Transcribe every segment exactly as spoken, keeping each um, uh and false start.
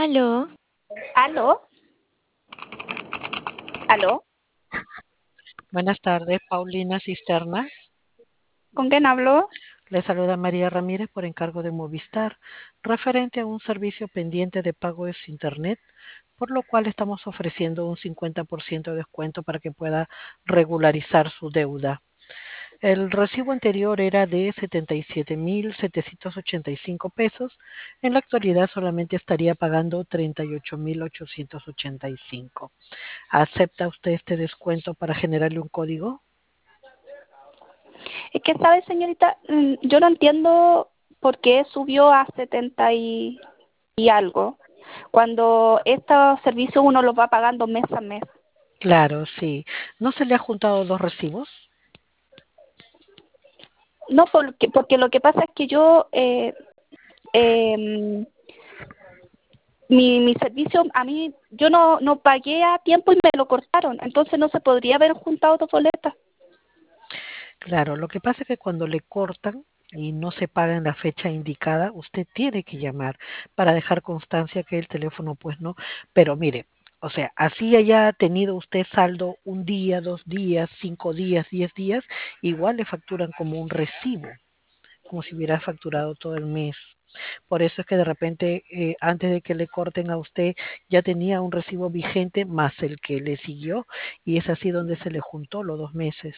Aló, ¿Aló? ¿Aló? Buenas tardes, Paulina Cisterna. ¿Con quién habló? Le saluda María Ramírez por encargo de Movistar, referente a un servicio pendiente de pago de su Internet, por lo cual estamos ofreciendo un cincuenta por ciento de descuento para que pueda regularizar su deuda. El recibo anterior era de setenta y siete mil setecientos ochenta y cinco pesos. En la actualidad solamente estaría pagando treinta y ocho mil ochocientos ochenta y cinco. ¿Acepta usted este descuento para generarle un código? Es que, ¿sabe, señorita? Mm, Yo no entiendo por qué subió a setenta y, y algo, cuando estos servicios uno los va pagando mes a mes. Claro, sí. ¿No se le ha juntado dos recibos? No, porque, porque lo que pasa es que yo, eh, eh, mi, mi servicio, a mí, yo no, no pagué a tiempo y me lo cortaron, entonces no se podría haber juntado dos boletas. Claro, lo que pasa es que cuando le cortan y no se paga en la fecha indicada, usted tiene que llamar para dejar constancia que el teléfono pues no. Pero mire, o sea, así haya tenido usted saldo un día, dos días, cinco días, diez días, igual le facturan como un recibo, como si hubiera facturado todo el mes. Por eso es que de repente, eh, antes de que le corten a usted, ya tenía un recibo vigente más el que le siguió, y es así donde se le juntó los dos meses.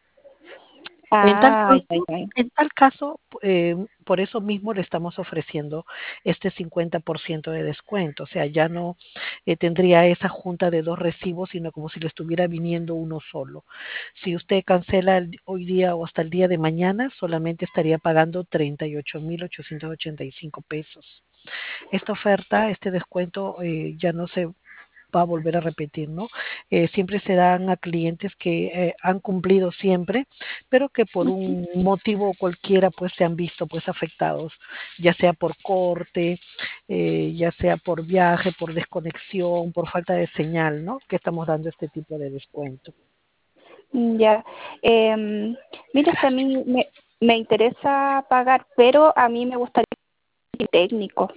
En tal Ah, ya, caso, ya. en tal caso, eh, por eso mismo le estamos ofreciendo este cincuenta por ciento de descuento. O sea, ya no eh, tendría esa junta de dos recibos, sino como si le estuviera viniendo uno solo. Si usted cancela el- hoy día o hasta el día de mañana, solamente estaría pagando treinta y ocho mil ochocientos ochenta y cinco pesos. Esta oferta, este descuento, eh, ya no se va a volver a repetir, ¿no? Eh, siempre se dan a clientes que eh, han cumplido siempre, pero que por un motivo cualquiera pues se han visto pues afectados, ya sea por corte, eh, ya sea por viaje, por desconexión, por falta de señal, ¿no? Que estamos dando este tipo de descuento. Mm, Ya. Eh, mire, si a mí me, me interesa pagar, pero a mí me gustaría un técnico.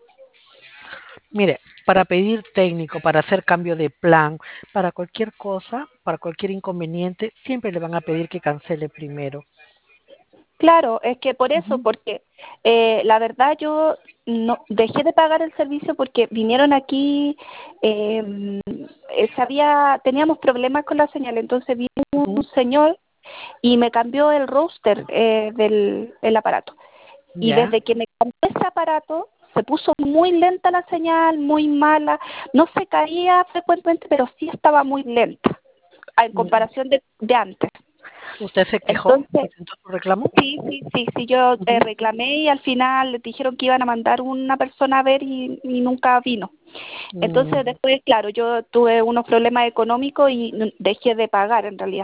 Mire, para pedir técnico, para hacer cambio de plan, para cualquier cosa, para cualquier inconveniente, siempre le van a pedir que cancele primero. Claro, es que por eso, Ujú, porque eh, la verdad yo no dejé de pagar el servicio porque vinieron aquí, eh, eh, sabía, teníamos problemas con la señal, entonces vino ujú, un señor y me cambió el router eh, del el aparato. Y ya. desde que me cambió ese aparato, se puso muy lenta la señal, muy mala, no se caía frecuentemente, pero sí estaba muy lenta en Mm, comparación de, de antes. ¿Usted se quejó? Entonces, ¿Presentó su reclamo? sí, sí, sí, sí, yo eh, Ujú. reclamé y al final les dijeron que iban a mandar una persona a ver y, y nunca vino. Entonces Mm, después, claro, yo tuve unos problemas económicos y n- dejé de pagar en realidad.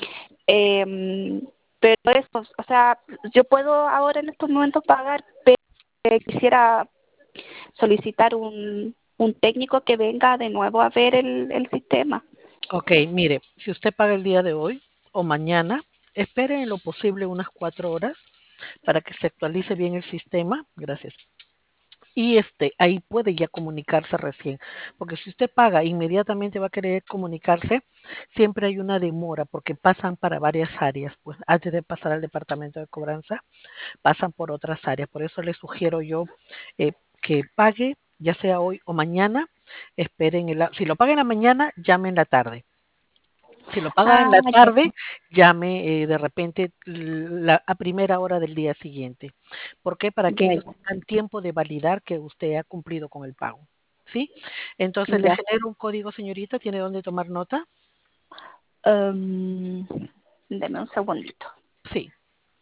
Eh, pero eso, o sea, yo puedo ahora en estos momentos pagar, pero eh, quisiera solicitar un, un técnico que venga de nuevo a ver el, el sistema. ok, mire, si usted paga el día de hoy o mañana, espere en lo posible unas cuatro horas para que se actualice bien el sistema. Gracias. Y este, ahí puede ya comunicarse recién, porque si usted paga, inmediatamente va a querer comunicarse, siempre hay una demora, porque pasan para varias áreas, pues antes de pasar al departamento de cobranza, pasan por otras áreas. Por eso le sugiero yo eh, que pague, ya sea hoy o mañana, esperen, el, si lo paga en la mañana, llame en la tarde. Si lo paga Ah, en la ya, tarde, llame eh, de repente la- a primera hora del día siguiente. ¿Por qué? Para que ya, ellos tengan tiempo de validar que usted ha cumplido con el pago. ¿Sí? ya, Entonces le ya. genero un código, señorita. ¿Tiene dónde tomar nota? Um, deme un segundito. Sí.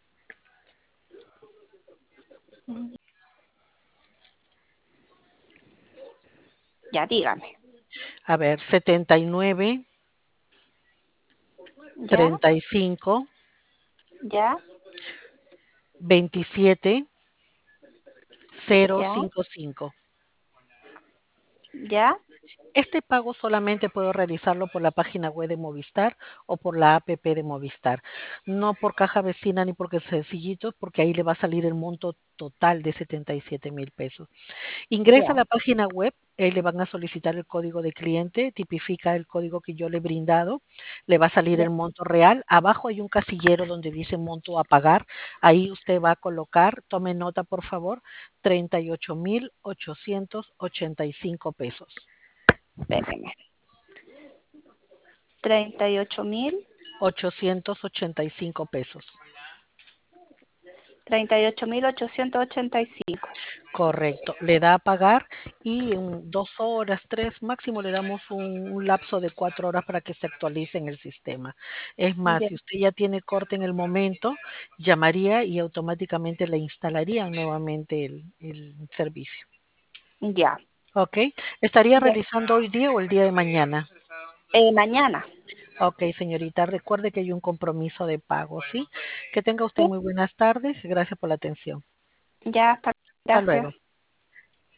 Ya, dígame. A ver, setenta y nueve, Ya, treinta y cinco, ya, veintisiete, cero ya, cinco cinco. ya. Este pago solamente puedo realizarlo por la página web de Movistar o por la app de Movistar, no por caja vecina ni porque sencillito, porque ahí le va a salir el monto total de setenta y siete mil pesos. Ingresa a Ya, la página web, eh, le van a solicitar el código de cliente, tipifica el código que yo le he brindado, le va a salir ya, el monto real. Abajo hay un casillero donde dice monto a pagar. Ahí usted va a colocar, tome nota por favor, treinta y ocho mil ochocientos ochenta y cinco pesos. espéreme. Treinta y ocho mil, ochocientos ochenta y cinco pesos. treinta y ocho mil ochocientos ochenta y cinco. Correcto, le da a pagar y en dos horas, tres, máximo le damos un, un lapso de cuatro horas para que se actualice en el sistema. Es más, Ya, si usted ya tiene corte en el momento, llamaría y automáticamente le instalarían nuevamente el, el servicio. ya, ¿Ok? ¿Estaría ya. realizando hoy día o el día de mañana? Eh, mañana. Ok, señorita, recuerde que hay un compromiso de pago, ¿sí? Que tenga usted Sí, muy buenas tardes. Gracias por la atención. ya, está. Hasta Gracias. luego.